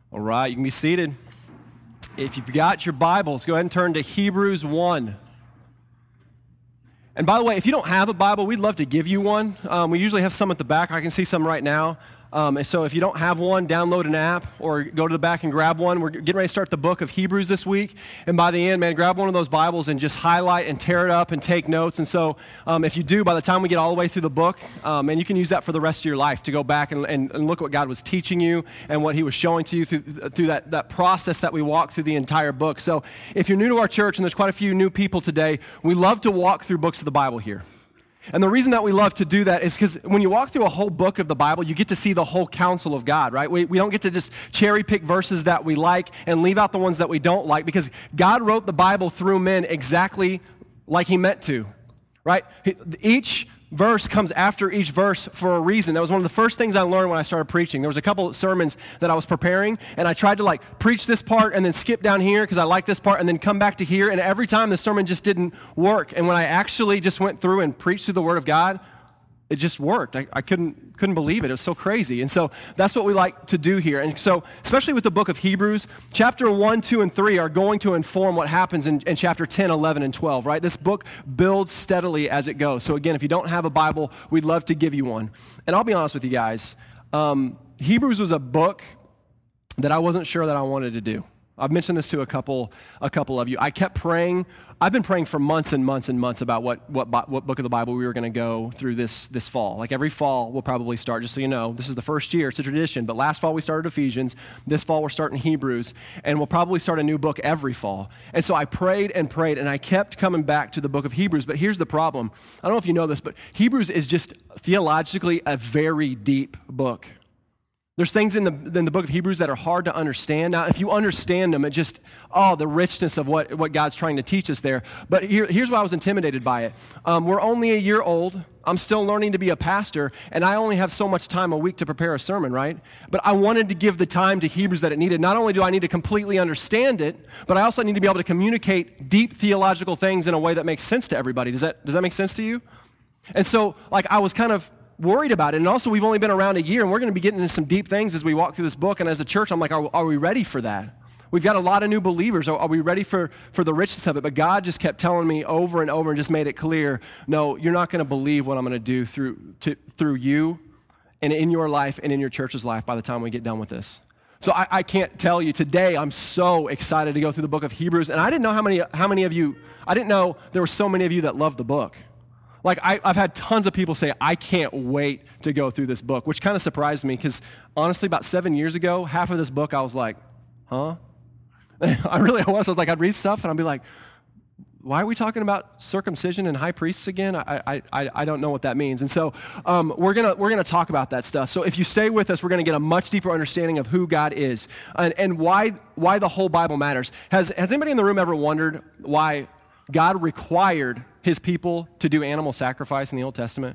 All right, you can be seated. If you've got your Bibles, go ahead and turn to Hebrews 1. And by the way, if you don't have a Bible, we'd love to give you one. We usually have some at the back. I can see some right now. And so if you don't have one, download an app or go to the back and grab one. We're getting ready to start the book of Hebrews this week. And by the end, man, grab one of those Bibles and just highlight and tear it up and take notes. And so if you do, by the time we get all the way through the book, and you can use that for the rest of your life to go back and look what God was teaching you and what he was showing to you through that process that we walk through the entire book. So if you're new to our church, and there's quite a few new people today, we love to walk through books of the Bible here. And the reason that we love to do that is because when you walk through a whole book of the Bible, you get to see the whole counsel of God, right? We don't get to just cherry pick verses that we like and leave out the ones that we don't like, because God wrote the Bible through men exactly like he meant to, right? Each verse comes after each verse for a reason. That was one of the first things I learned when I started preaching. There was a couple of sermons that I was preparing, and I tried to preach this part and then skip down here because I like this part and then come back to here, and every time the sermon just didn't work. And when I actually just went through and preached through the Word of God, it just worked. I couldn't believe it. It was so crazy. And so that's what we like to do here. And so especially with the book of Hebrews, chapter 1, 2, and 3 are going to inform what happens in chapter 10, 11, and 12, right? This book builds steadily as it goes. So again, if you don't have a Bible, we'd love to give you one. And I'll be honest with you guys, Hebrews was a book that I wasn't sure that I wanted to do. I've mentioned this to a couple of you. I kept praying. I've been praying for months and months and months about what book of the Bible we were going to go through this fall. Like every fall, we'll probably start, just so you know, this is the first year, it's a tradition, but last fall we started Ephesians. This fall we're starting Hebrews, and we'll probably start a new book every fall. And so I prayed, and I kept coming back to the book of Hebrews, but here's the problem. I don't know if you know this, but Hebrews is just theologically a very deep book. There's things in the book of Hebrews that are hard to understand. Now, if you understand them, it just, the richness of what God's trying to teach us there. But here's why I was intimidated by it. We're only a year old. I'm still learning to be a pastor, and I only have so much time a week to prepare a sermon, right? But I wanted to give the time to Hebrews that it needed. Not only do I need to completely understand it, but I also need to be able to communicate deep theological things in a way that makes sense to everybody. Does that make sense to you? And so, I was kind of worried about it. And also, we've only been around a year, and we're going to be getting into some deep things as we walk through this book. And as a church, I'm like, are we ready for that? We've got a lot of new believers. Are we ready for the richness of it? But God just kept telling me over and over and just made it clear, no, you're not going to believe what I'm going to do through you and in your life and in your church's life by the time we get done with this. So I can't tell you today, I'm so excited to go through the book of Hebrews. And I didn't know how many of you, I didn't know there were so many of you that love the book. I've had tons of people say, I can't wait to go through this book, which kind of surprised me because honestly, about 7 years ago, half of this book, I was like, huh? I was like, I'd read stuff and I'd be like, why are we talking about circumcision and high priests again? I don't know what that means. And so we're gonna talk about that stuff. So if you stay with us, we're gonna get a much deeper understanding of who God is and why the whole Bible matters. Has anybody in the room ever wondered why God required his people to do animal sacrifice in the Old Testament?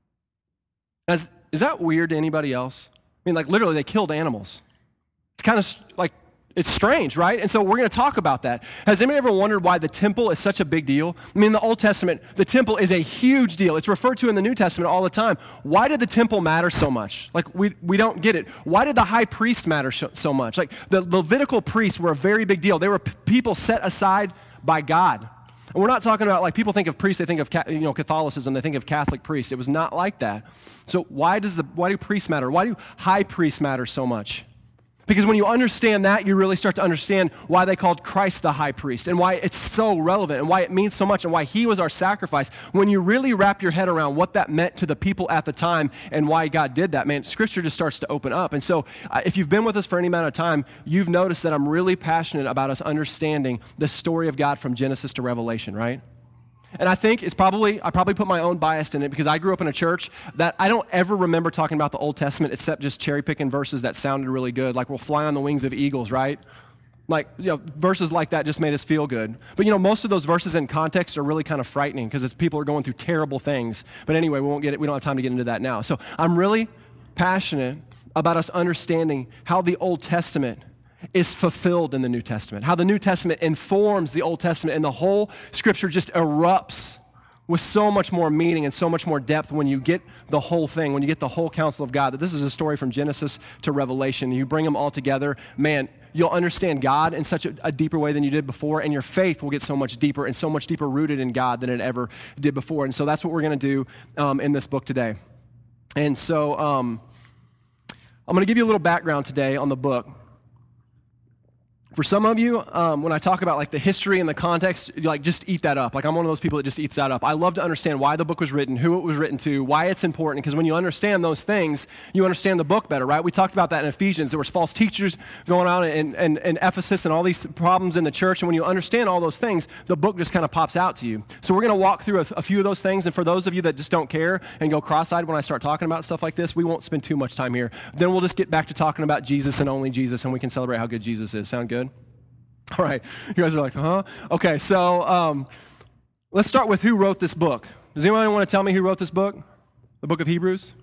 Is that weird to anybody else? I mean, literally, they killed animals. It's kind of it's strange, right? And so we're going to talk about that. Has anybody ever wondered why the temple is such a big deal? I mean, in the Old Testament, the temple is a huge deal. It's referred to in the New Testament all the time. Why did the temple matter so much? We don't get it. Why did the high priest matter so much? The Levitical priests were a very big deal. They were people set aside by God. And we're not talking about, people think of priests, they think of Catholicism, they think of Catholic priests. It was not like that. So why do priests matter? Why do high priests matter so much? Because when you understand that, you really start to understand why they called Christ the high priest and why it's so relevant and why it means so much and why he was our sacrifice. When you really wrap your head around what that meant to the people at the time and why God did that, man, Scripture just starts to open up. And so if you've been with us for any amount of time, you've noticed that I'm really passionate about us understanding the story of God from Genesis to Revelation, right? And I think I probably put my own bias in it because I grew up in a church that I don't ever remember talking about the Old Testament except just cherry picking verses that sounded really good, like we'll fly on the wings of eagles, right? Verses like that just made us feel good. But most of those verses in context are really kind of frightening because people are going through terrible things. But anyway, we don't have time to get into that now. So I'm really passionate about us understanding how the Old Testament is fulfilled in the New Testament, how the New Testament informs the Old Testament, and the whole Scripture just erupts with so much more meaning and so much more depth when you get the whole thing, when you get the whole counsel of God, that this is a story from Genesis to Revelation. You bring them all together, man, you'll understand God in such a deeper way than you did before, and your faith will get so much deeper and so much deeper rooted in God than it ever did before. And so that's what we're going to do in this book today. And so I'm going to give you a little background today on the book. For some of you, when I talk about like the history and the context, you like just eat that up. Like I'm one of those people that just eats that up. I love to understand why the book was written, who it was written to, why it's important, because when you understand those things, you understand the book better, right? We talked about that in Ephesians. There was false teachers going on in Ephesus and all these problems in the church, and when you understand all those things, the book just kind of pops out to you. So we're going to walk through a few of those things, and for those of you that just don't care and go cross-eyed when I start talking about stuff like this, we won't spend too much time here. Then we'll just get back to talking about Jesus and only Jesus, and we can celebrate how good Jesus is. Sound good? All right, you guys are like, huh? Okay, so let's start with who wrote this book. Does anyone want to tell me who wrote this book? The book of Hebrews?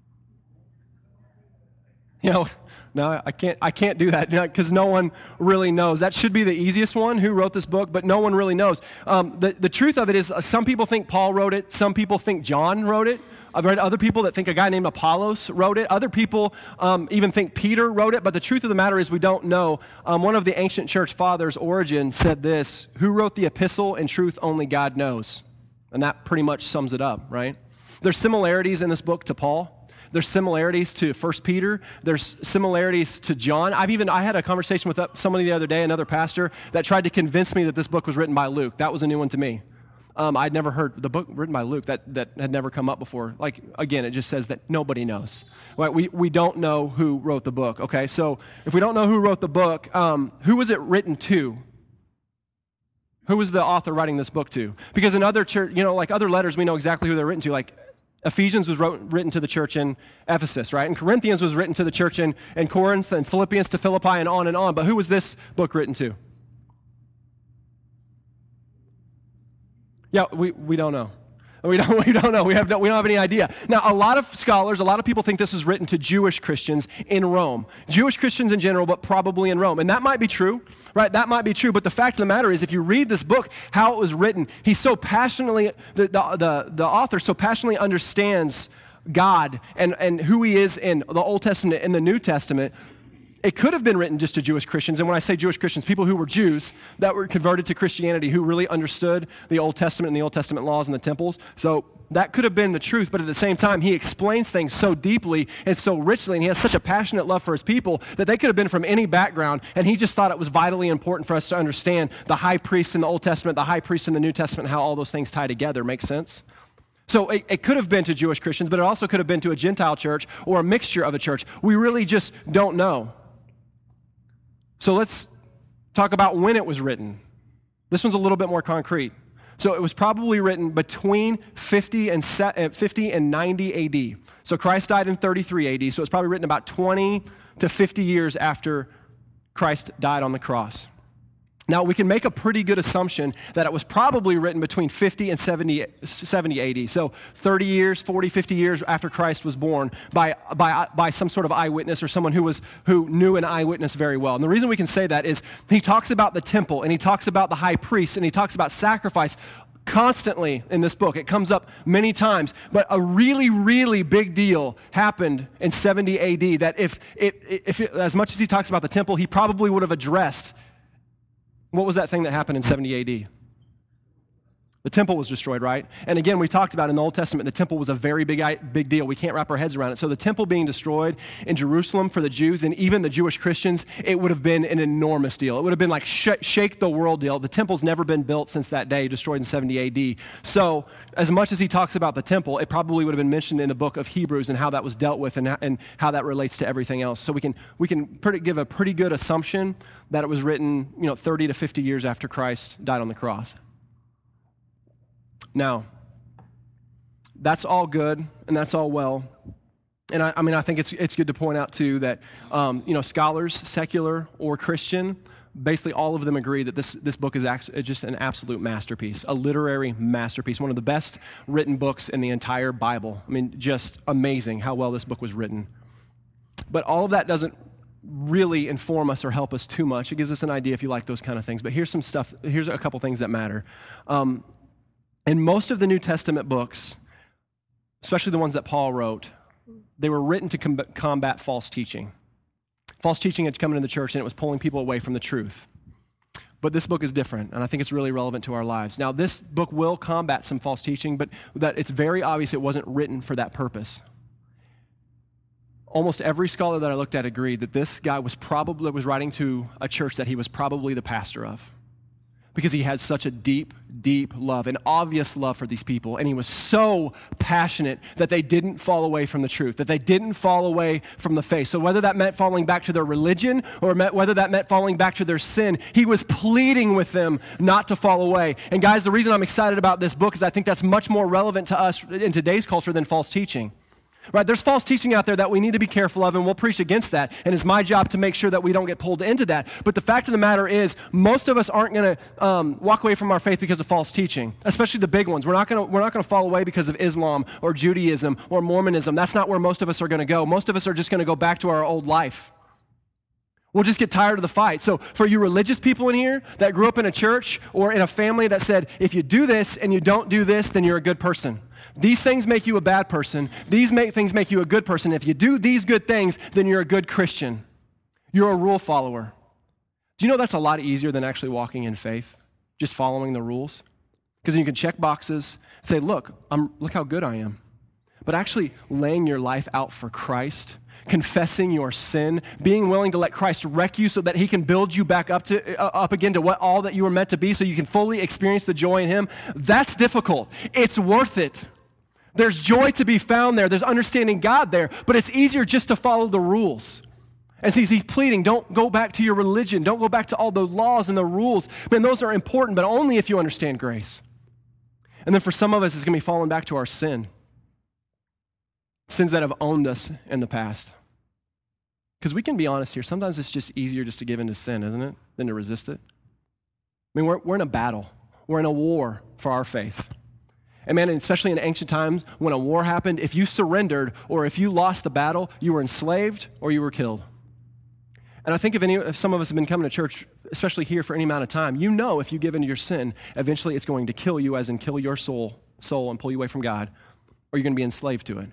No, I can't do that because no one really knows. That should be the easiest one, who wrote this book, but no one really knows. The truth of it is some people think Paul wrote it, some people think John wrote it. I've read other people that think a guy named Apollos wrote it. Other people even think Peter wrote it, but the truth of the matter is we don't know. One of the ancient church fathers, Origen, said this: who wrote the epistle? In truth, only God knows. And that pretty much sums it up, right? There's similarities in this book to Paul. There's similarities to 1 Peter. There's similarities to John. I had a conversation with somebody the other day, another pastor, that tried to convince me that this book was written by Luke. That was a new one to me. I'd never heard the book written by Luke. That had never come up before. Like, again, it just says that nobody knows. Right? We don't know who wrote the book, okay? So if we don't know who wrote the book, who was it written to? Who was the author writing this book to? Because in other church, like other letters, we know exactly who they're written to. Like Ephesians was written to the church in Ephesus, right? And Corinthians was written to the church in Corinth, and Philippians to Philippi, and on and on. But who was this book written to? Yeah, we don't know. We don't know. We don't have any idea. Now, a lot of scholars, a lot of people think this was written to Jewish Christians in Rome. Jewish Christians in general, but probably in Rome. And that might be true, right? That might be true. But the fact of the matter is, if you read this book, how it was written, he so passionately, the author so passionately understands God and who he is in the Old Testament and the New Testament. It could have been written just to Jewish Christians, and when I say Jewish Christians, people who were Jews that were converted to Christianity, who really understood the Old Testament and the Old Testament laws and the temples. So that could have been the truth, but at the same time, he explains things so deeply and so richly, and he has such a passionate love for his people that they could have been from any background, and he just thought it was vitally important for us to understand the high priest in the Old Testament, the high priest in the New Testament, how all those things tie together. Make sense? So it could have been to Jewish Christians, but it also could have been to a Gentile church or a mixture of a church. We really just don't know. So let's talk about when it was written. This one's a little bit more concrete. So it was probably written between 50 and 90 AD. So Christ died in 33 AD, so it's probably written about 20 to 50 years after Christ died on the cross. Now, we can make a pretty good assumption that it was probably written between 50 and 70 AD, so 30 years, 40, 50 years after Christ was born by some sort of eyewitness or someone who knew an eyewitness very well. And the reason we can say that is he talks about the temple, and he talks about the high priest, and he talks about sacrifice constantly in this book. It comes up many times, but a really, really big deal happened in 70 AD that if as much as he talks about the temple, he probably would have addressed. What was that thing that happened in 70 AD? The temple was destroyed, right? And again, we talked about in the Old Testament, the temple was a very big deal. We can't wrap our heads around it. So the temple being destroyed in Jerusalem for the Jews and even the Jewish Christians, it would have been an enormous deal. It would have been like shake the world deal. The temple's never been built since that day, destroyed in 70 AD. So as much as he talks about the temple, it probably would have been mentioned in the book of Hebrews and how that was dealt with and how that relates to everything else. So we can give a pretty good assumption that it was written 30 to 50 years after Christ died on the cross. Now, that's all good, and that's all well. And I think it's good to point out, too, that, scholars, secular or Christian, basically all of them agree that this book is just an absolute masterpiece, a literary masterpiece, one of the best written books in the entire Bible. I mean, just amazing how well this book was written. But all of that doesn't really inform us or help us too much. It gives us an idea if you like those kind of things. But here's a couple things that matter. And most of the New Testament books, especially the ones that Paul wrote, they were written to combat false teaching. False teaching had come into the church, and it was pulling people away from the truth. But this book is different, and I think it's really relevant to our lives. Now, this book will combat some false teaching, but that it's very obvious it wasn't written for that purpose. Almost every scholar that I looked at agreed that this guy was writing to a church that he was probably the pastor of, because he had such a deep, deep love, an obvious love for these people, and he was so passionate that they didn't fall away from the truth, that they didn't fall away from the faith. So whether that meant falling back to their religion or whether that meant falling back to their sin, he was pleading with them not to fall away. And guys, the reason I'm excited about this book is I think that's much more relevant to us in today's culture than false teaching. Right, there's false teaching out there that we need to be careful of, and we'll preach against that, and it's my job to make sure that we don't get pulled into that. But the fact of the matter is, most of us aren't going to walk away from our faith because of false teaching, especially the big ones. We're not going to fall away because of Islam or Judaism or Mormonism. That's not where most of us are going to go. Most of us are just going to go back to our old life. We'll just get tired of the fight. So for you religious people in here that grew up in a church or in a family that said, if you do this and you don't do this, then you're a good person. These things make you a bad person. These things make you a good person. If you do these good things, then you're a good Christian. You're a rule follower. Do you know that's a lot easier than actually walking in faith, just following the rules? Because you can check boxes and say, look how good I am. But actually laying your life out for Christ, confessing your sin, being willing to let Christ wreck you so that he can build you back up again to all that you were meant to be so you can fully experience the joy in him, that's difficult. It's worth it. There's joy to be found there. There's understanding God there, but it's easier just to follow the rules. And so he's pleading, don't go back to your religion. Don't go back to all the laws and the rules. Man, those are important, but only if you understand grace. And then for some of us, it's going to be falling back to our sin. Sins that have owned us in the past. Because we can be honest here, sometimes it's just easier just to give in to sin, isn't it, than to resist it? I mean, we're in a battle. We're in a war for our faith. And man, especially in ancient times, when a war happened, if you surrendered or if you lost the battle, you were enslaved or you were killed. And I think if some of us have been coming to church, especially here for any amount of time, you know if you give into your sin, eventually it's going to kill you, as in kill your soul and pull you away from God, or you're going to be enslaved to it.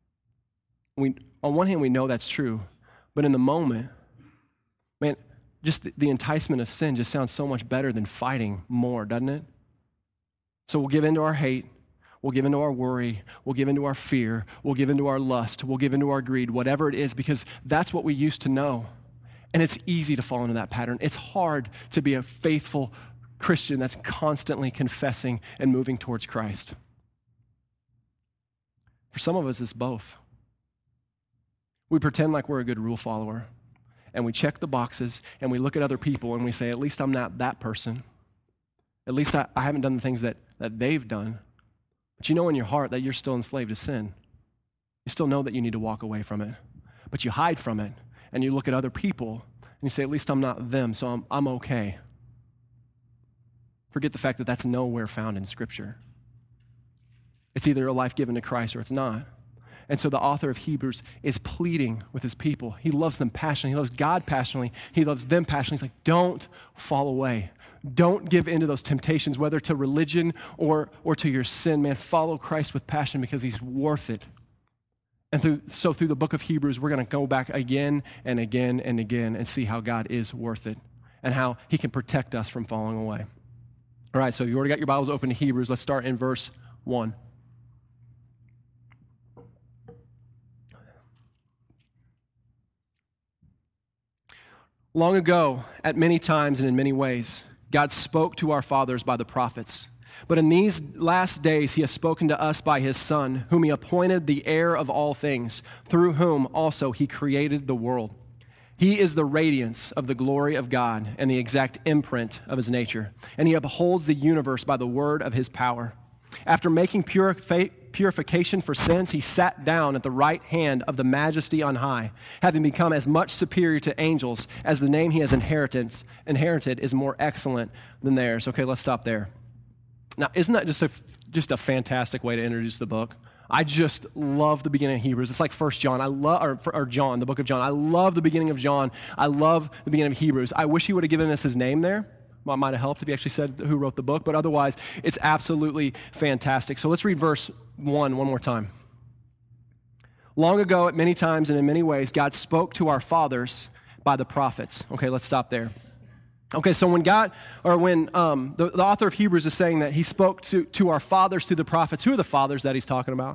On one hand, we know that's true, but in the moment, man, just the enticement of sin just sounds so much better than fighting more, doesn't it? So we'll give into our hate, we'll give into our worry, we'll give into our fear, we'll give into our lust, we'll give into our greed, whatever it is, because that's what we used to know. And it's easy to fall into that pattern. It's hard to be a faithful Christian that's constantly confessing and moving towards Christ. For some of us, it's both. We pretend like we're a good rule follower, and we check the boxes, and we look at other people, and we say, at least I'm not that person. At least I haven't done the things that they've done. But you know in your heart that you're still enslaved to sin. You still know that you need to walk away from it. But you hide from it, and you look at other people, and you say, at least I'm not them, so I'm okay. Forget the fact that that's nowhere found in Scripture. It's either a life given to Christ or it's not. And so the author of Hebrews is pleading with his people. He loves them passionately. He loves God passionately. He loves them passionately. He's like, don't fall away. Don't give in to those temptations, whether to religion or to your sin. Man, follow Christ with passion because he's worth it. And through the book of Hebrews, we're going to go back again and again and again and see how God is worth it and how he can protect us from falling away. All right, so you already got your Bibles open to Hebrews. Let's start in verse 1. Long ago, at many times and in many ways, God spoke to our fathers by the prophets. But in these last days, he has spoken to us by his Son, whom he appointed the heir of all things, through whom also he created the world. He is the radiance of the glory of God and the exact imprint of his nature, and he upholds the universe by the word of his power. After making purification for sins, he sat down at the right hand of the Majesty on high, having become as much superior to angels as the name he has inherited is more excellent than theirs. Okay, let's stop there. Now, isn't that just a fantastic way to introduce the book? I just love the beginning of Hebrews. It's like 1 John. Or John, the book of John. I love the beginning of John. I love the beginning of Hebrews. I wish he would have given us his name there, Might have helped if he actually said who wrote the book, but otherwise, it's absolutely fantastic. So let's read verse 1 more time. Long ago, at many times and in many ways, God spoke to our fathers by the prophets. Okay, let's stop there. Okay, so when the author of Hebrews is saying that he spoke to our fathers through the prophets, who are the fathers that he's talking about?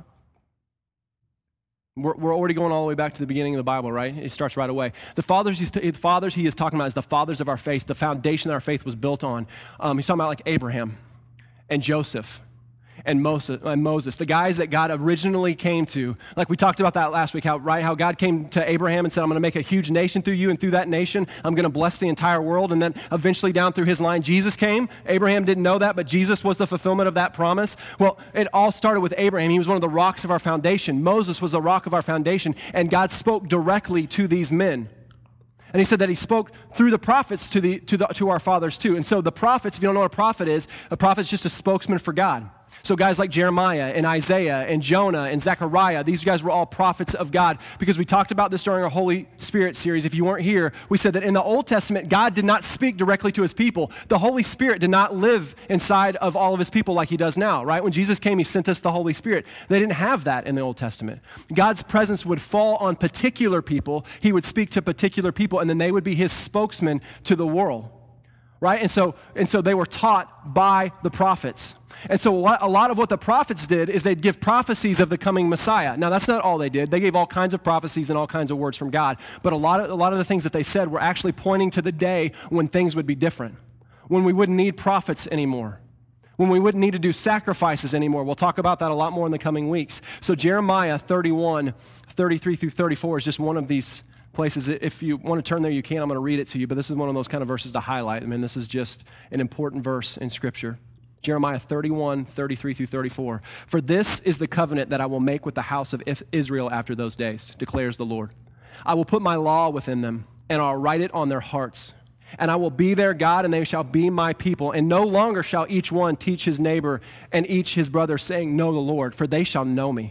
We're already going all the way back to the beginning of the Bible, right? It starts right away. The fathers he is talking about is the fathers of our faith, the foundation that our faith was built on. He's talking about like Abraham and Joseph and Moses, the guys that God originally came to. Like we talked about that last week, how God came to Abraham and said, I'm going to make a huge nation through you, and through that nation, I'm going to bless the entire world. And then eventually down through his line, Jesus came. Abraham didn't know that, but Jesus was the fulfillment of that promise. Well, it all started with Abraham. He was one of the rocks of our foundation. Moses was a rock of our foundation, and God spoke directly to these men. And he said that he spoke through the prophets to our fathers too. And so the prophets, if you don't know what a prophet is just a spokesman for God. So guys like Jeremiah and Isaiah and Jonah and Zechariah, these guys were all prophets of God, because we talked about this during our Holy Spirit series. If you weren't here, we said that in the Old Testament, God did not speak directly to his people. The Holy Spirit did not live inside of all of his people like he does now, right? When Jesus came, he sent us the Holy Spirit. They didn't have that in the Old Testament. God's presence would fall on particular people. He would speak to particular people, and then they would be his spokesman to the world. Right? And so they were taught by the prophets. And so a lot of what the prophets did is they'd give prophecies of the coming Messiah. Now, that's not all they did. They gave all kinds of prophecies and all kinds of words from God. But a lot of the things that they said were actually pointing to the day when things would be different, when we wouldn't need prophets anymore, when we wouldn't need to do sacrifices anymore. We'll talk about that a lot more in the coming weeks. So Jeremiah 31, 33 through 34 is just one of these places. If you want to turn there, you can. I'm going to read it to you, but this is one of those kind of verses to highlight. I mean, this is just an important verse in Scripture. Jeremiah 31, 33 through 34. For this is the covenant that I will make with the house of Israel after those days, declares the Lord. I will put my law within them, and I'll write it on their hearts. And I will be their God, and they shall be my people. And no longer shall each one teach his neighbor and each his brother, saying, Know the Lord, for they shall know me.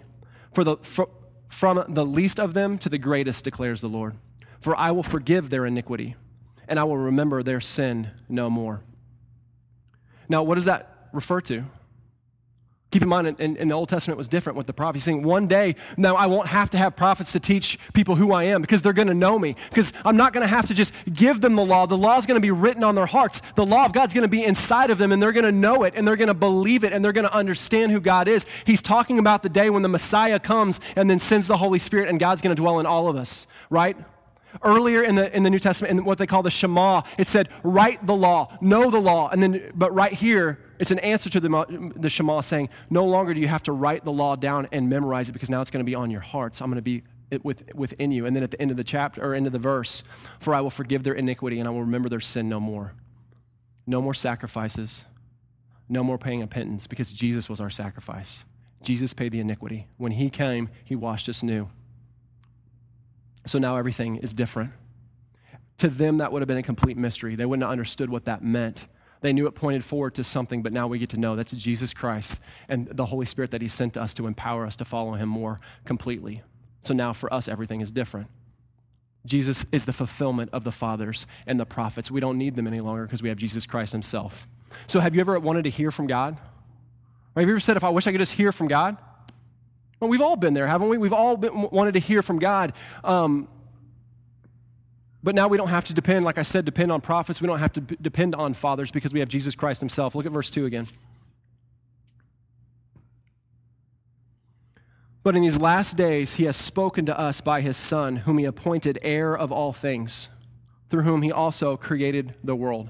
From the least of them to the greatest, declares the Lord. For I will forgive their iniquity, and I will remember their sin no more. Now, what does that refer to? Keep in mind, in the Old Testament, it was different with the prophets. He's saying, one day, now I won't have to have prophets to teach people who I am, because they're going to know me. Because I'm not going to have to just give them the law. The law is going to be written on their hearts. The law of God's going to be inside of them, and they're going to know it, and they're going to believe it, and they're going to understand who God is. He's talking about the day when the Messiah comes and then sends the Holy Spirit, and God's going to dwell in all of us, right? Earlier in the New Testament, in what they call the Shema, it said, write the law, know the law. But right here, it's an answer to the Shema saying, no longer do you have to write the law down and memorize it, because now it's going to be on your hearts. I'm going to be within you. And then at the end of the chapter, or end of the verse, for I will forgive their iniquity and I will remember their sin no more. No more sacrifices. No more paying a penance, because Jesus was our sacrifice. Jesus paid the iniquity. When he came, he washed us new. So now everything is different. To them, that would have been a complete mystery. They wouldn't have understood what that meant. They knew it pointed forward to something, but now we get to know that's Jesus Christ and the Holy Spirit that he sent to us to empower us to follow him more completely. So now for us, everything is different. Jesus is the fulfillment of the fathers and the prophets. We don't need them any longer because we have Jesus Christ himself. So have you ever wanted to hear from God? Or have you ever said, if I wish I could just hear from God? Well, we've all been there, haven't we? We've all wanted to hear from God. But now we don't have to depend, like I said, depend on prophets. We don't have to depend on fathers because we have Jesus Christ himself. Look at verse 2 again. But in these last days, he has spoken to us by his Son, whom he appointed heir of all things, through whom he also created the world.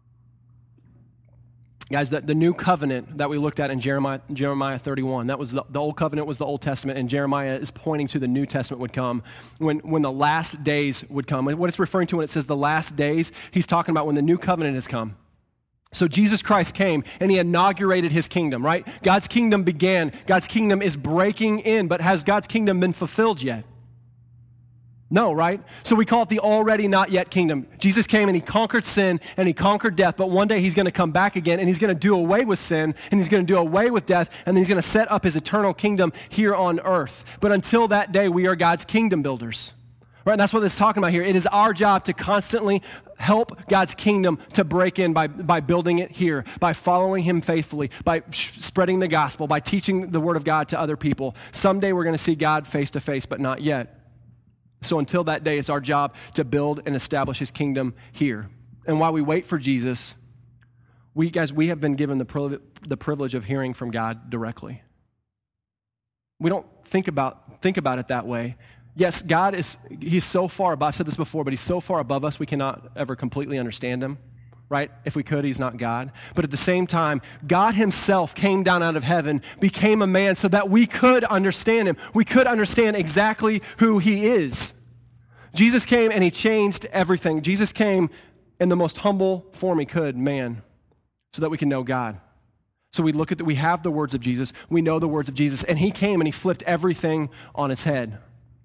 Guys, the new covenant that we looked at in Jeremiah 31, that was the old covenant was the Old Testament, and Jeremiah is pointing to the New Testament would come when the last days would come. What it's referring to when it says the last days, he's talking about when the new covenant has come. So Jesus Christ came and he inaugurated his kingdom, right? God's kingdom began. God's kingdom is breaking in, but has God's kingdom been fulfilled yet? No, right? So we call it the already not yet kingdom. Jesus came and he conquered sin and he conquered death, but one day he's going to come back again and he's going to do away with sin and he's going to do away with death, and then he's going to set up his eternal kingdom here on earth. But until that day, we are God's kingdom builders. Right? And that's what it's talking about here. It is our job to constantly help God's kingdom to break in by building it here, by following him faithfully, by spreading the gospel, by teaching the word of God to other people. Someday we're going to see God face to face, but not yet. So until that day, it's our job to build and establish his kingdom here. And while we wait for Jesus, we have been given the privilege of hearing from God directly. We don't think about it that way. Yes, he's so far above, I've said this before, but he's so far above us we cannot ever completely understand him, right? If we could, he's not God. But at the same time, God himself came down out of heaven, became a man so that we could understand him. We could understand exactly who he is. Jesus came and he changed everything. Jesus came in the most humble form he could, man, so that we can know God. So we have the words of Jesus, we know the words of Jesus, and he came and he flipped everything on its head.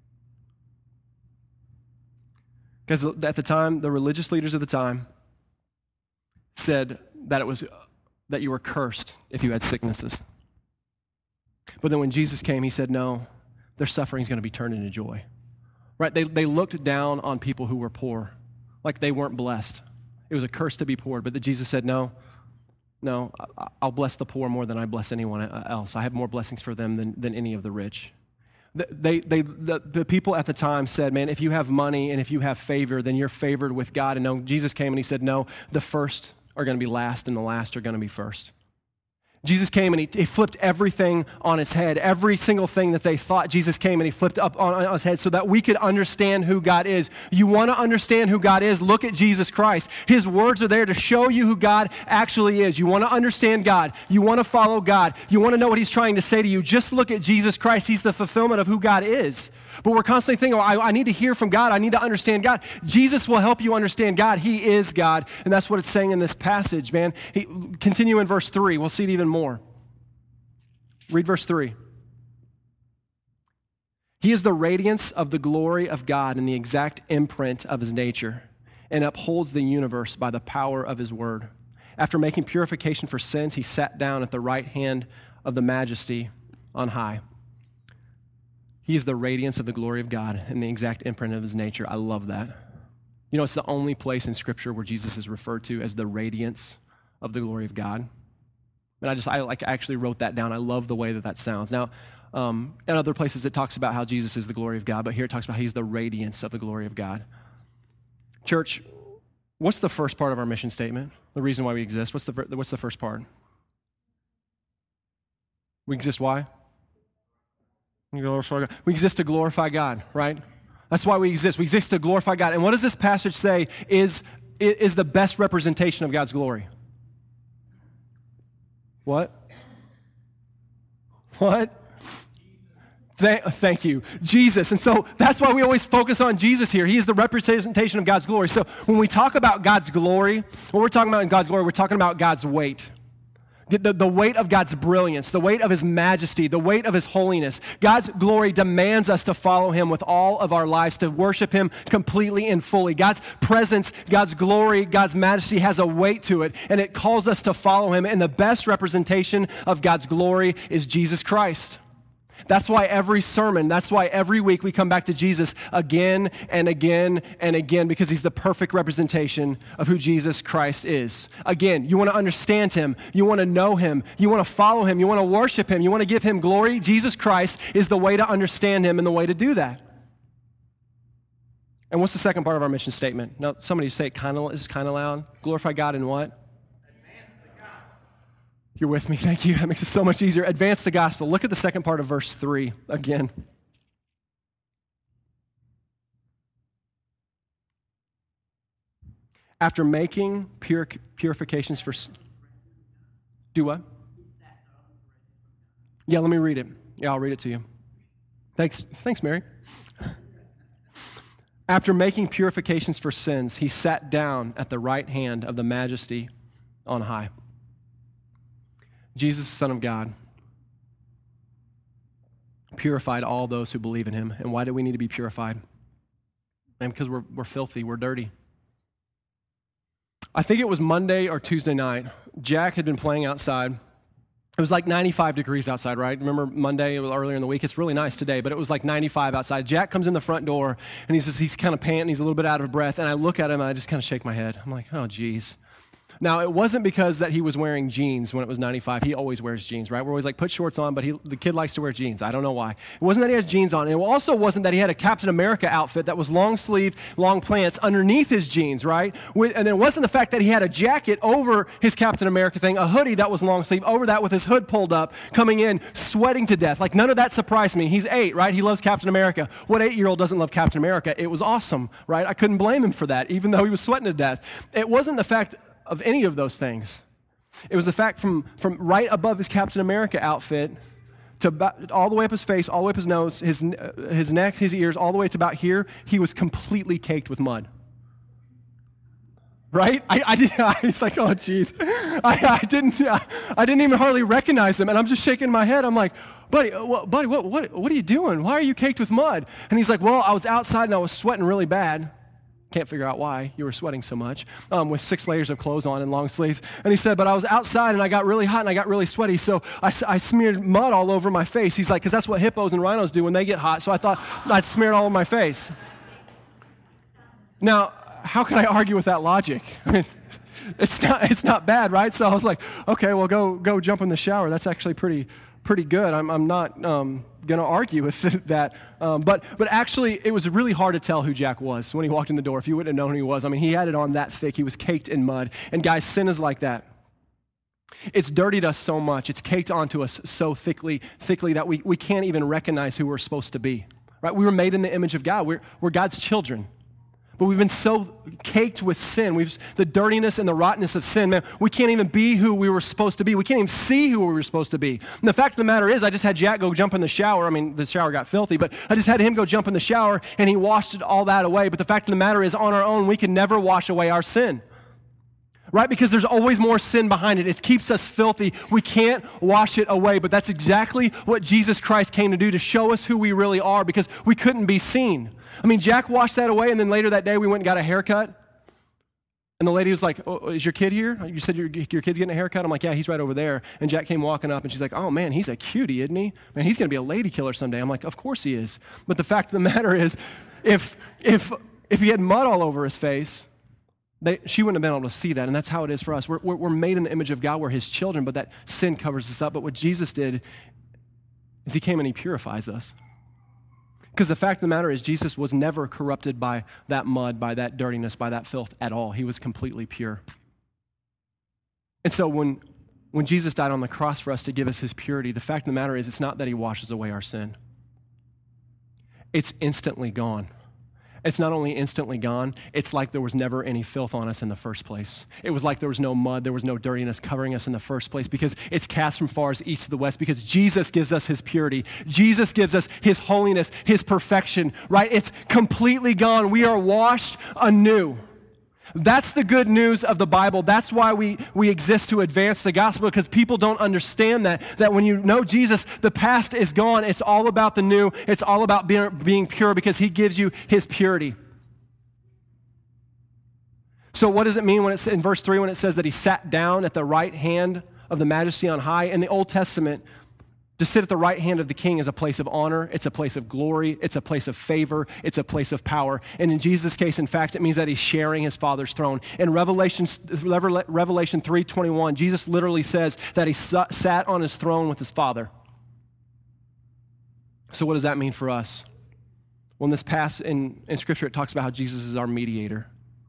Because at the time, the religious leaders of the time said that you were cursed if you had sicknesses. But then when Jesus came, he said, no, their suffering is going to be turned into joy. Right? They looked down on people who were poor, like they weren't blessed. It was a curse to be poor, but Jesus said, no, I'll bless the poor more than I bless anyone else. I have more blessings for them than any of the rich. The people at the time said, man, if you have money and if you have favor, then you're favored with God. And no, Jesus came and he said, no, the first are going to be last and the last are going to be first. Jesus came and he flipped everything on its head. Every single thing that they thought, Jesus came and he flipped up on his head so that we could understand who God is. You want to understand who God is? Look at Jesus Christ. His words are there to show you who God actually is. You want to understand God. You want to follow God. You want to know what he's trying to say to you. Just look at Jesus Christ. He's the fulfillment of who God is. But we're constantly thinking, I need to hear from God. I need to understand God. Jesus will help you understand God. He is God. And that's what it's saying in this passage, man. Continue in verse 3. We'll see it even more. Read verse 3. He is the radiance of the glory of God and the exact imprint of his nature, and upholds the universe by the power of his word. After making purification for sins, he sat down at the right hand of the majesty on high. He is the radiance of the glory of God and the exact imprint of his nature. I love that. You know, it's the only place in Scripture where Jesus is referred to as the radiance of the glory of God. And I actually wrote that down. I love the way that sounds. Now, in other places it talks about how Jesus is the glory of God, but here it talks about he's the radiance of the glory of God. Church, what's the first part of our mission statement? The reason why we exist. What's the first part? We exist why? We exist to glorify God, right? That's why we exist. We exist to glorify God. And what does this passage say is the best representation of God's glory? What? Thank you. Jesus. And so that's why we always focus on Jesus here. He is the representation of God's glory. So when we talk about God's glory, what we're talking about in God's glory, we're talking about God's weight. The weight of God's brilliance, the weight of his majesty, the weight of his holiness. God's glory demands us to follow him with all of our lives, to worship him completely and fully. God's presence, God's glory, God's majesty has a weight to it, and it calls us to follow him. And the best representation of God's glory is Jesus Christ. That's why every sermon, that's why every week we come back to Jesus again and again and again, because he's the perfect representation of who Jesus Christ is. Again, you want to understand him, you want to know him, you want to follow him, you want to worship him, you want to give him glory. Jesus Christ is the way to understand him and the way to do that. And what's the second part of our mission statement? Now, somebody say it kind of loud. Glorify God in what? You're with me, thank you. That makes it so much easier. Advance the gospel. Look at the second part of verse 3 again. After making purifications for... Do what? Yeah, let me read it. Yeah, I'll read it to you. Thanks, Mary. After making purifications for sins, he sat down at the right hand of the majesty on high. Jesus, Son of God, purified all those who believe in him. And why do we need to be purified? And because we're filthy, we're dirty. I think it was Monday or Tuesday night. Jack had been playing outside, It was like 95 degrees outside, right? Remember Monday, earlier in the week? It's really nice today, but it was like 95 outside. Jack comes in the front door, and he's kind of panting. He's a little bit out of breath, and I look at him, and I just kind of shake my head. I'm like, oh, geez. Now, it wasn't because that he was wearing jeans when it was 95. He always wears jeans, right? We're always like, put shorts on, but the kid likes to wear jeans. I don't know why. It wasn't that he has jeans on. And it also wasn't that he had a Captain America outfit that was long sleeve, long pants underneath his jeans, right? And it wasn't the fact that he had a jacket over his Captain America thing, a hoodie that was long sleeve, over that with his hood pulled up, coming in, sweating to death. Like, none of that surprised me. He's 8, right? He loves Captain America. What 8-year-old doesn't love Captain America? It was awesome, right? I couldn't blame him for that, even though he was sweating to death. It wasn't the fact of any of those things. It was the fact from right above his Captain America outfit to about, all the way up his face, all the way up his nose, his neck, his ears, all the way to about here, he was completely caked with mud. Right? It's like, oh, geez. I didn't even hardly recognize him, and I'm just shaking my head. I'm like, buddy, what are you doing? Why are you caked with mud? And he's like, well, I was outside and I was sweating really bad. Can't figure out why you were sweating so much, with 6 layers of clothes on and long sleeves. And he said, but I was outside and I got really hot and I got really sweaty, so I smeared mud all over my face. He's like, because that's what hippos and rhinos do when they get hot, so I thought I'd smear it all over my face. Now, how can I argue with that logic? I mean, it's not bad, right? So I was like, okay, well, go jump in the shower. That's actually pretty good. I'm not going to argue with that. But actually, it was really hard to tell who Jack was when he walked in the door. If you wouldn't have known who he was, I mean, he had it on that thick. He was caked in mud. And guys, sin is like that. It's dirtied us so much. It's caked onto us so thickly that we can't even recognize who we're supposed to be. Right? We were made in the image of God. We're God's children. But we've been so caked with sin. The dirtiness and the rottenness of sin, man, we can't even be who we were supposed to be. We can't even see who we were supposed to be. And the fact of the matter is, I just had Jack go jump in the shower. I mean, the shower got filthy, but I just had him go jump in the shower, and he washed all that away. But the fact of the matter is, on our own, we can never wash away our sin. Right? Because there's always more sin behind it. It keeps us filthy. We can't wash it away. But that's exactly what Jesus Christ came to do, to show us who we really are, because we couldn't be seen. I mean, Jack washed that away, and then later that day we went and got a haircut. And the lady was like, oh, is your kid here? You said your kid's getting a haircut? I'm like, yeah, he's right over there. And Jack came walking up, and she's like, oh, man, he's a cutie, isn't he? Man, he's going to be a lady killer someday. I'm like, of course he is. But the fact of the matter is, if he had mud all over his face, she wouldn't have been able to see that, and that's how it is for us. We're made in the image of God. We're his children, but that sin covers us up. But what Jesus did is he came and he purifies us. Because the fact of the matter is, Jesus was never corrupted by that mud, by that dirtiness, by that filth at all. He was completely pure. And so when Jesus died on the cross for us to give us his purity, the fact of the matter is, it's not that he washes away our sin. It's instantly gone. It's not only instantly gone, it's like there was never any filth on us in the first place. It was like there was no mud, there was no dirtiness covering us in the first place, because it's cast from far as east to the west, because Jesus gives us his purity. Jesus gives us his holiness, his perfection, right? It's completely gone. We are washed anew. That's the good news of the Bible. That's why we exist, to advance the gospel, because people don't understand that when you know Jesus, the past is gone. It's all about the new. It's all about being pure, because he gives you his purity. So what does it mean when it's in verse 3 when it says that he sat down at the right hand of the majesty on high? In the Old Testament, to sit at the right hand of the king is a place of honor, it's a place of glory, it's a place of favor, it's a place of power. And in Jesus' case, in fact, it means that he's sharing his Father's throne. In Revelation 3:21, Jesus literally says that he sat on his throne with his Father. So what does that mean for us? Well, in this passage in Scripture, it talks about how Jesus is our mediator.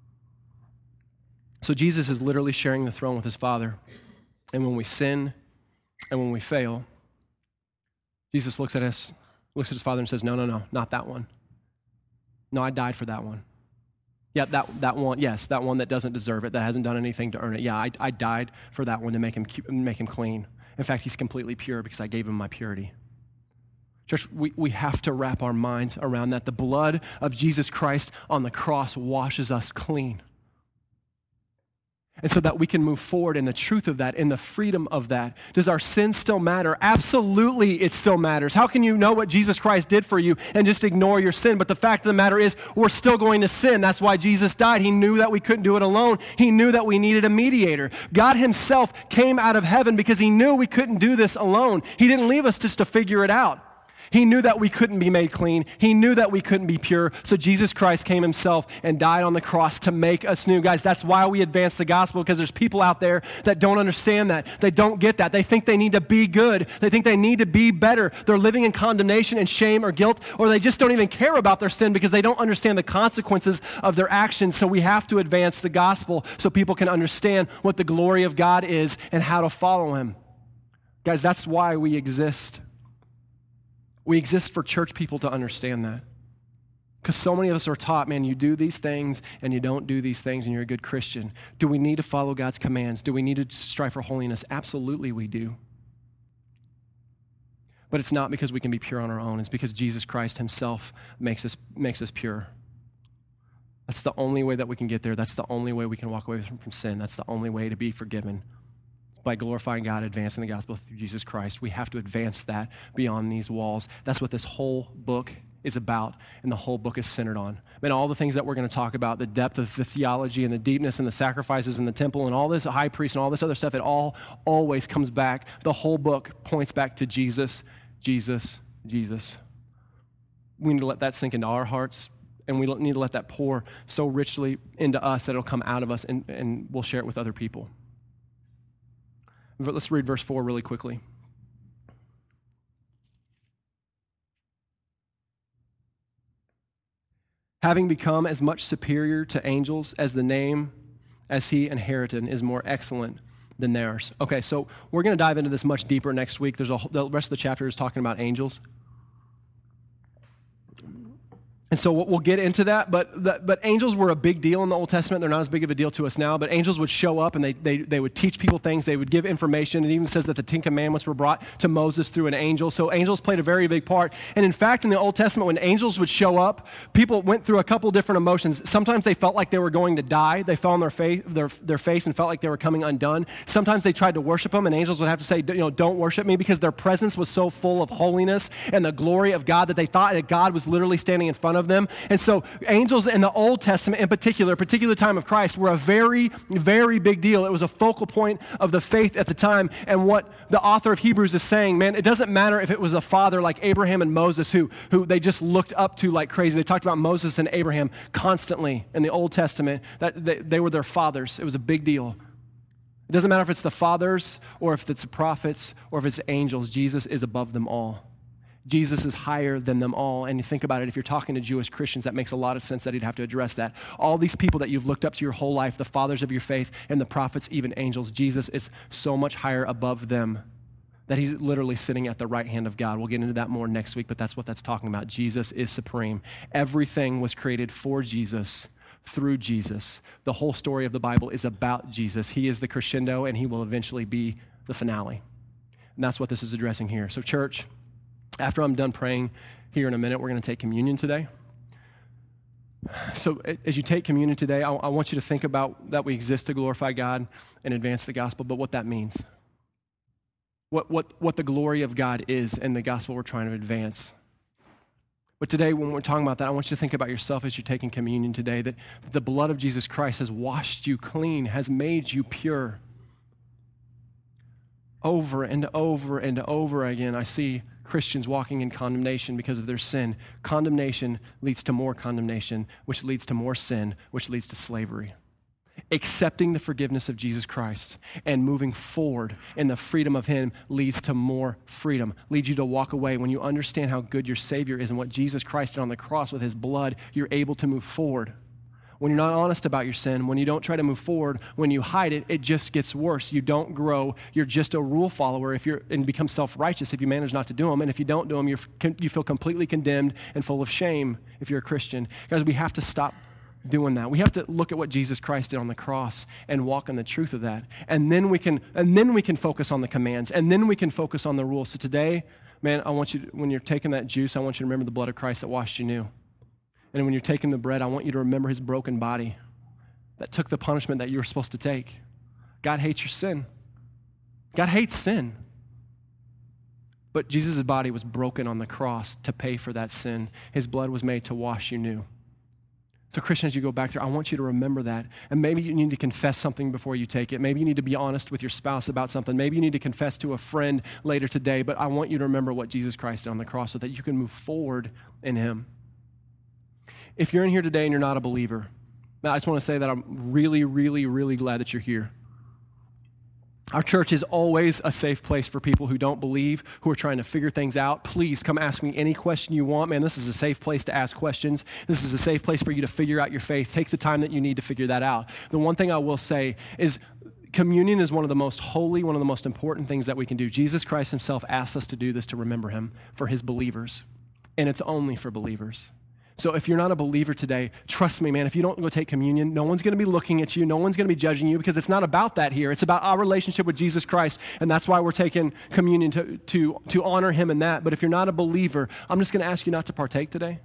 So Jesus is literally sharing the throne with his Father. And when we sin and when we fail, Jesus looks at us, looks at his Father and says, no, not that one. No, I died for that one. Yeah, that one, yes, that one that doesn't deserve it, that hasn't done anything to earn it. Yeah, I died for that one to make him clean. In fact, he's completely pure because I gave him my purity. Church, we have to wrap our minds around that. The blood of Jesus Christ on the cross washes us clean. And so that we can move forward in the truth of that, in the freedom of that. Does our sin still matter? Absolutely, it still matters. How can you know what Jesus Christ did for you and just ignore your sin? But the fact of the matter is, we're still going to sin. That's why Jesus died. He knew that we couldn't do it alone. He knew that we needed a mediator. God himself came out of heaven because he knew we couldn't do this alone. He didn't leave us just to figure it out. He knew that we couldn't be made clean. He knew that we couldn't be pure. So Jesus Christ came himself and died on the cross to make us new. Guys, that's why we advance the gospel, because there's people out there that don't understand that. They don't get that. They think they need to be good. They think they need to be better. They're living in condemnation and shame or guilt, or they just don't even care about their sin because they don't understand the consequences of their actions. So we have to advance the gospel so people can understand what the glory of God is and how to follow him. Guys, that's why we exist. We exist for church people to understand that. Because so many of us are taught, man, you do these things and you don't do these things and you're a good Christian. Do we need to follow God's commands? Do we need to strive for holiness? Absolutely we do. But it's not because we can be pure on our own. It's because Jesus Christ himself makes us pure. That's the only way that we can get there. That's the only way we can walk away from sin. That's the only way to be forgiven. By glorifying God, advancing the gospel through Jesus Christ. We have to advance that beyond these walls. That's what this whole book is about, and the whole book is centered on. And all the things that we're going to talk about, the depth of the theology and the deepness and the sacrifices in the temple and all this high priest and all this other stuff, it all always comes back. The whole book points back to Jesus, Jesus, Jesus. We need to let that sink into our hearts, and we need to let that pour so richly into us that it'll come out of us, and we'll share it with other people. Let's read verse 4 really quickly. Having become as much superior to angels as the name as he inherited is more excellent than theirs. Okay, so we're going to dive into this much deeper next week. The rest of the chapter is talking about angels. And so we'll get into that, but angels were a big deal in the Old Testament. They're not as big of a deal to us now, but angels would show up and they would teach people things. They would give information. It even says that the Ten Commandments were brought to Moses through an angel. So angels played a very big part. And in fact, in the Old Testament, when angels would show up, people went through a couple different emotions. Sometimes they felt like they were going to die. They fell on their face and felt like they were coming undone. Sometimes they tried to worship them, and angels would have to say, don't worship me, because their presence was so full of holiness and the glory of God that they thought that God was literally standing in front of them. And so angels in the Old Testament in particular time of Christ, were a very, very big deal. It was a focal point of the faith at the time. And what the author of Hebrews is saying, man, it doesn't matter if it was a father like Abraham and Moses who they just looked up to like crazy. They talked about Moses and Abraham constantly in the Old Testament, that they were their fathers. It was a big deal. It doesn't matter if it's the fathers or if it's the prophets or if it's angels. Jesus is above them all. Jesus is higher than them all. And you think about it, if you're talking to Jewish Christians, that makes a lot of sense that he'd have to address that. All these people that you've looked up to your whole life, the fathers of your faith and the prophets, even angels, Jesus is so much higher above them that he's literally sitting at the right hand of God. We'll get into that more next week, but that's what that's talking about. Jesus is supreme. Everything was created for Jesus, through Jesus. The whole story of the Bible is about Jesus. He is the crescendo, and he will eventually be the finale. And that's what this is addressing here. So church, after I'm done praying here in a minute, we're going to take communion today. So as you take communion today, I want you to think about that we exist to glorify God and advance the gospel, but what that means. What the glory of God is and the gospel we're trying to advance. But today, when we're talking about that, I want you to think about yourself as you're taking communion today, that the blood of Jesus Christ has washed you clean, has made you pure. Over and over and over again, I see Christians walking in condemnation because of their sin. Condemnation leads to more condemnation, which leads to more sin, which leads to slavery. Accepting the forgiveness of Jesus Christ and moving forward in the freedom of him leads to more freedom, leads you to walk away. When you understand how good your Savior is and what Jesus Christ did on the cross with his blood, you're able to move forward. When you're not honest about your sin, when you don't try to move forward, when you hide it, it just gets worse. You don't grow. You're just a rule follower and become self-righteous if you manage not to do them. And if you don't do them, you feel completely condemned and full of shame if you're a Christian. Guys, we have to stop doing that. We have to look at what Jesus Christ did on the cross and walk in the truth of that. And then we can focus on the commands, and then we can focus on the rules. So today, man, I want you to, when you're taking that juice, I want you to remember the blood of Christ that washed you new. And when you're taking the bread, I want you to remember his broken body that took the punishment that you were supposed to take. God hates your sin. God hates sin. But Jesus' body was broken on the cross to pay for that sin. His blood was made to wash you new. So Christian, as you go back there, I want you to remember that. And maybe you need to confess something before you take it. Maybe you need to be honest with your spouse about something. Maybe you need to confess to a friend later today. But I want you to remember what Jesus Christ did on the cross so that you can move forward in him. If you're in here today and you're not a believer, I just want to say that I'm really, really, really glad that you're here. Our church is always a safe place for people who don't believe, who are trying to figure things out. Please come ask me any question you want. Man, this is a safe place to ask questions. This is a safe place for you to figure out your faith. Take the time that you need to figure that out. The one thing I will say is communion is one of the most holy, one of the most important things that we can do. Jesus Christ himself asks us to do this to remember him for his believers, and it's only for believers. So if you're not a believer today, trust me, man, if you don't go take communion, no one's going to be looking at you. No one's going to be judging you because it's not about that here. It's about our relationship with Jesus Christ, and that's why we're taking communion to honor him in that. But if you're not a believer, I'm just going to ask you not to partake today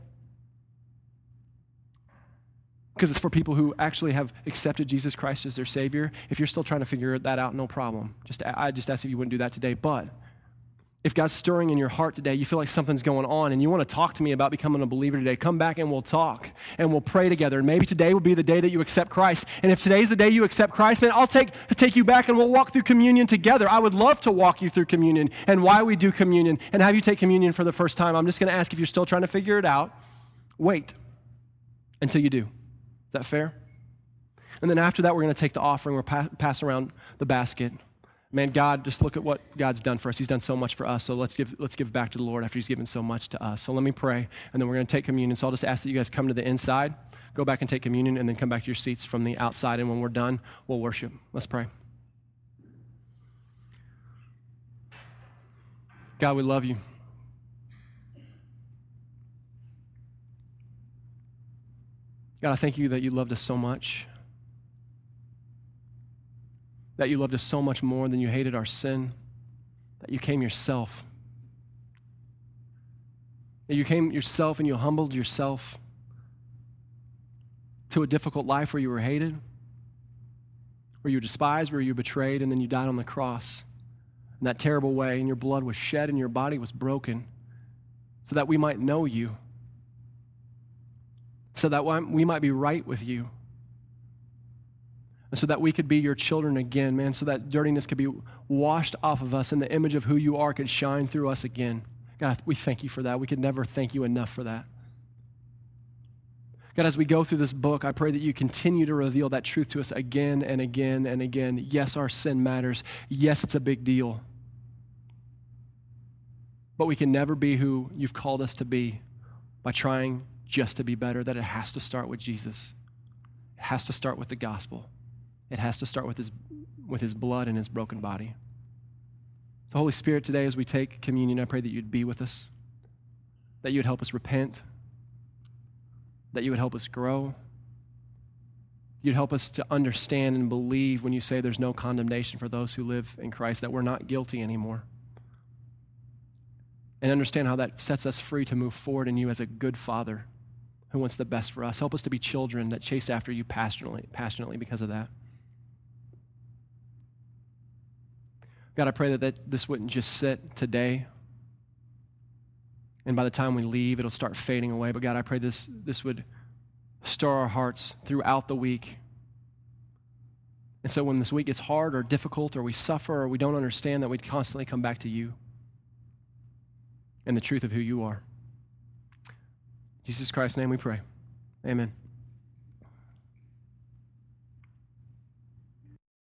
because it's for people who actually have accepted Jesus Christ as their Savior. If you're still trying to figure that out, no problem. I just ask if you wouldn't do that today. But if God's stirring in your heart today, you feel like something's going on and you want to talk to me about becoming a believer today, come back and we'll talk and we'll pray together. And maybe today will be the day that you accept Christ. And if today's the day you accept Christ, then I'll take you back and we'll walk through communion together. I would love to walk you through communion and why we do communion and have you take communion for the first time. I'm just going to ask if you're still trying to figure it out, wait until you do. Is that fair? And then after that, we're going to take the offering. We'll pass around the basket. Man, God, just look at what God's done for us. He's done so much for us, so let's give back to the Lord after he's given so much to us. So let me pray, and then we're going to take communion. So I'll just ask that you guys come to the inside, go back and take communion, and then come back to your seats from the outside, and when we're done, we'll worship. Let's pray. God, we love you. God, I thank you that you loved us so much. That you loved us so much more than you hated our sin, that you came yourself. That you came yourself and you humbled yourself to a difficult life where you were hated, where you were despised, where you were betrayed, and then you died on the cross in that terrible way, and your blood was shed and your body was broken so that we might know you, so that we might be right with you. And so that we could be your children again, man, so that dirtiness could be washed off of us and the image of who you are could shine through us again. God, we thank you for that. We could never thank you enough for that. God, as we go through this book, I pray that you continue to reveal that truth to us again and again and again. Yes, our sin matters. Yes, it's a big deal. But we can never be who you've called us to be by trying just to be better, that it has to start with Jesus. It has to start with the gospel. It has to start with his blood and his broken body. So Holy Spirit, today as we take communion, I pray that you'd be with us, that you'd help us repent, that you would help us grow, you'd help us to understand and believe when you say there's no condemnation for those who live in Christ, that we're not guilty anymore, and understand how that sets us free to move forward in you as a good Father who wants the best for us. Help us to be children that chase after you passionately because of that. God, I pray that this wouldn't just sit today, and by the time we leave, it'll start fading away. But God, I pray this would stir our hearts throughout the week. And so when this week gets hard or difficult or we suffer or we don't understand, that we'd constantly come back to you and the truth of who you are. In Jesus Christ's name we pray. Amen.